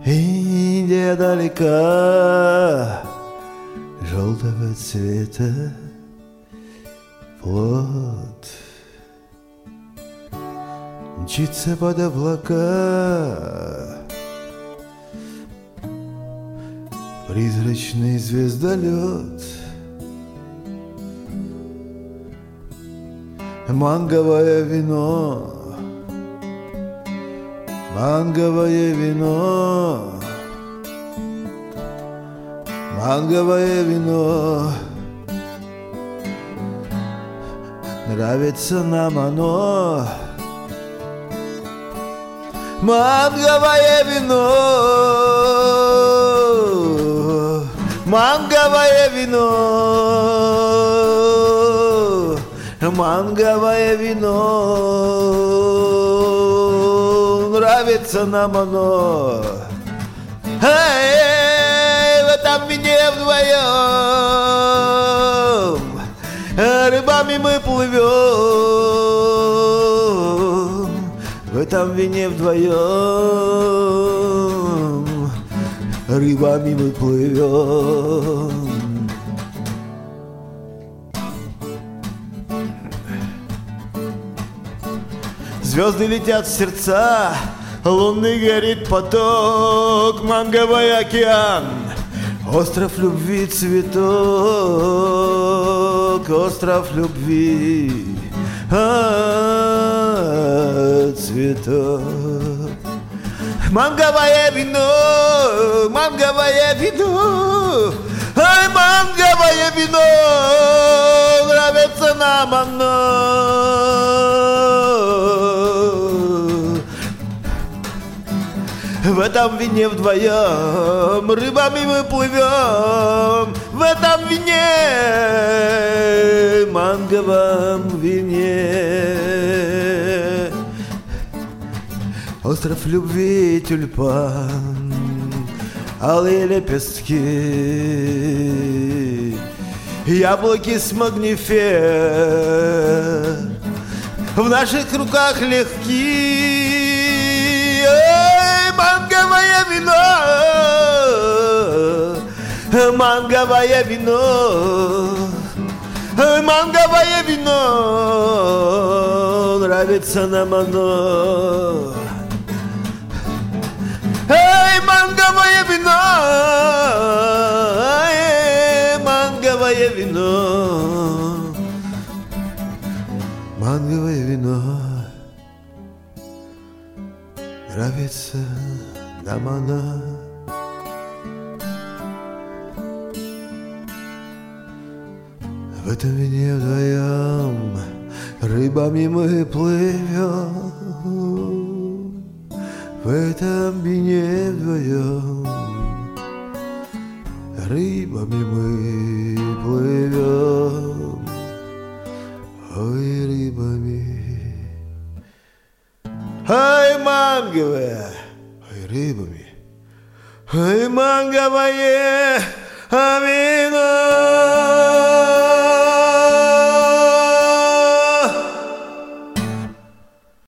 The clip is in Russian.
Индия далека, желтого цвета плод мчится под облака, призрачный звездолет. Манговое вино, манговое вино, манговое вино. Нравится нам оно. Манговое вино, манговое вино, манговое вино. Нравится нам оно. Эй, в этом вине вдвоем рыбами мы плывем. В этом вине вдвоем рыбами мы плывем. Звезды летят в сердца, лунный горит поток, манговый океан, остров любви цветок, остров любви цветок. Манговое вино, манговое вино, ай, манговое вино, нравится нам оно. В этом вине вдвоем рыбами мы плывем. В этом вине, манговом вине, остров любви тюльпан, алые лепестки, яблоки с магнифер в наших руках легки. Манговое вино, манговое вино, манговое вино, нравится нам оно. Эй, манговое вино, манговое вино, манговое вино. Нравится нам она. В этом вине вдвоем рыбами мы плывем. В этом вине вдвоем рыбами мы плывем. Ой, рыбами. Ай, манговое, ай, рыбами, ай, манговое вино.